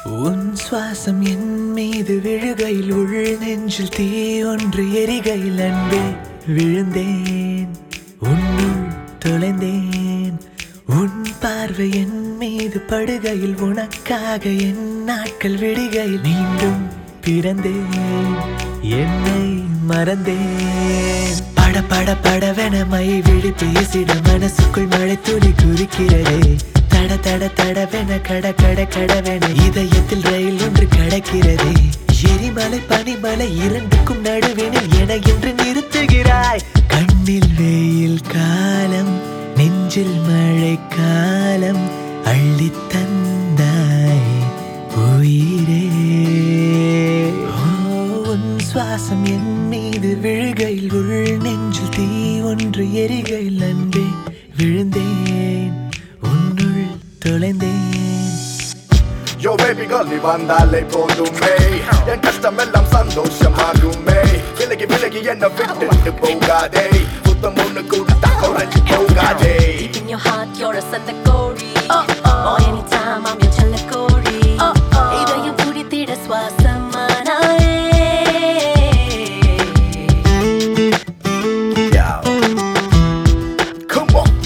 உன் சுவாசம் என் மீது விழுகையில் உள் நெஞ்சில் தீ ஒன்று எரிகையில் அன்பே விழுந்தேன், உன்னுள் தொலைந்தேன். உன் பார்வை என் மீது படுகையில் உனக்காக என் நாட்கள் விடுகையில் மீண்டும் பிறந்தேன், என்னை மறந்தேன். பட பட படவென மை விழி பேசிட மனசுக்குள் மழை துளி குறிக்கிறதே. தட தட தடவென கட கட கடவென இதயத்தில் ரயில் ஒன்று கடக்கிறதே. எரிமலை பனிமலை இரண்டுக்கும் நடுவினில் என என்று நிறுத்துகிறாய். கண்ணில் வெயில் காலம், நெஞ்சில் மழை காலம், அள்ளி தந்தாய் உயிரே. உன் சுவாசம் என் மீது விழுகையில் உள் நெஞ்சில் தீ ஒன்று எரிகையில் அன்பே விழுந்தேன், உன்னுள் தொலைந்தேன். Yo baby girl நீ வந்தாலே போதுமே, என் கஷ்டமெல்லாம் சந்தோஷமாகுமே. விலகி விலகி என்ன விட்டுட்டு போகாதே, புத்தம் ஒண்ணு கொடுத்தா குறைஞ்சு போகாதே. Deep in your heart you're a சந்தக்கோழி. Oh anytime I'm your செல்லக்கோழி. இதயம் துடித்திட சுவாசமானாயே. Come on.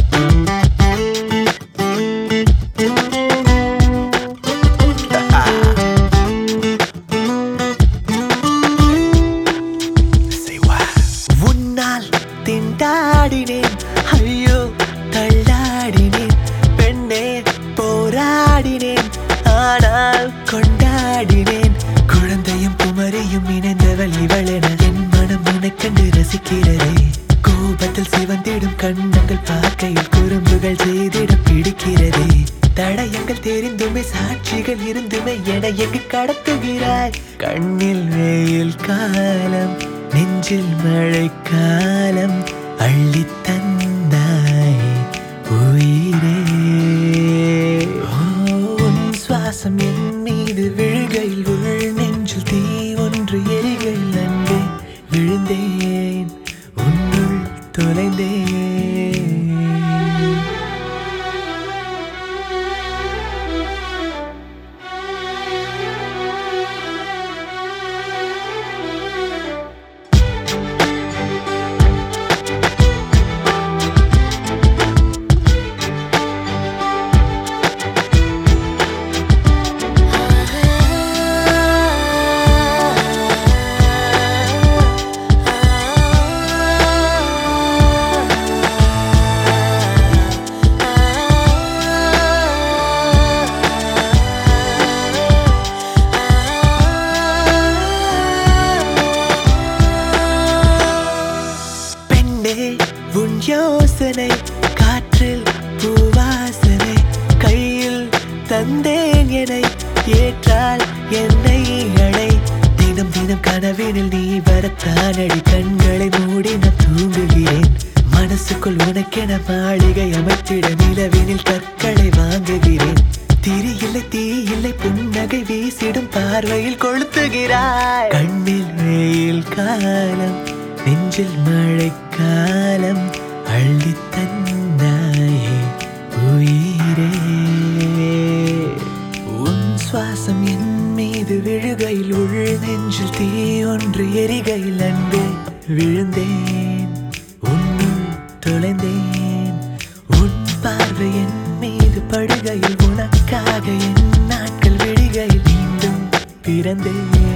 திண்டாடினேன், ஐயோ தள்ளாடினேன், பெண்ணே போராடினேன், ஆனால் கொண்டாடினேன். குழந்தையும் குமரியும் இணைந்தவள் இவளென என் மனம் உனக்கண்டு ரசிக்கிறதே. கோபத்தில் சிவந்திடும் கண்ணங்கள் பார்க்கையில் குறும்புகள் செய்திட பிடிக்கிறதே. தடயங்கள் தெரிந்துமே சாட்சிகள் இருந்துமே என எங்கு கடத்துகிறாய். கண்ணில் வெயில் காலம், நெஞ்சில் மழை காலம், அள்ளி தந்தாய் உயிரே. உன் சுவாசம் என் மீது விழுகையில் உள் நெஞ்சில் தீ ஒன்று எரிகையில் அன்பே விழுந்தேன், உன்னுள் தொலைந்தேன். உன் யோசனை காற்றில் பூவாசனை, கையில் தந்தேன் என்னை ஏற்றால் என்னை அழை. தினம் தினம் கனவினில் நீ வரத்தானடி, கண்களை மூடி நான் தூங்குகிறேன். மனசுக்குள் உனக்கென மாளிகை அமைத்திட நிலவினில் கற்களை வாங்குகிறேன். திரி இல்லை தீ இல்லை புன்னகை வீசிடும் பார்வையில் கொளுத்துகிறாய். கண்ணில் வெயில் காலம், நெஞ்சில் மழை காலம், அள்ளி தந்தாயே உயிரே. உன் சுவாசம் என் மீது விழுகையில் உள் நெஞ்சில் தீ ஒன்று எரிகையில் அன்பே விழுந்தேன், உன்னுள் தொலைந்தேன். உன் பார்வை என் மீது படுகையில் உனக்காக என் நாட்கள் விடுகையில் மீண்டும் பிறந்தேன்.